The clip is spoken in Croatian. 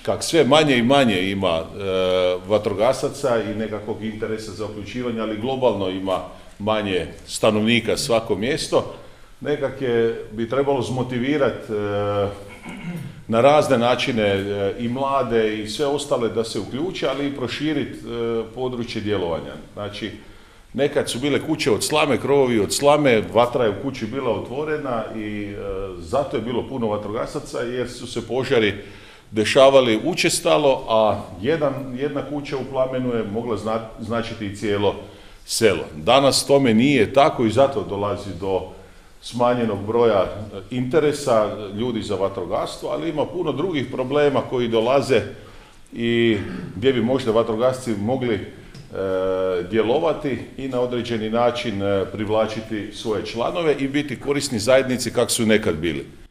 kak sve manje i manje ima vatrogasaca i nekakvog interesa za uključivanje, ali globalno ima manje stanovnika svako mjesto, nekak bi trebalo zmotivirati na razne načine i mlade i sve ostale da se uključe, ali i proširiti područje djelovanja. Znači, nekad su bile kuće od slame, krovovi od slame, vatra je u kući bila otvorena i zato je bilo puno vatrogasaca jer su se požari dešavali učestalo, a jedna kuća u plamenu je mogla značiti i cijelo selo. Danas tome nije tako i zato dolazi do smanjenog broja interesa ljudi za vatrogastvo, ali ima puno drugih problema koji dolaze i gdje bi možda vatrogasci mogli djelovati i na određeni način privlačiti svoje članove i biti korisni zajednici kak su nekad bili.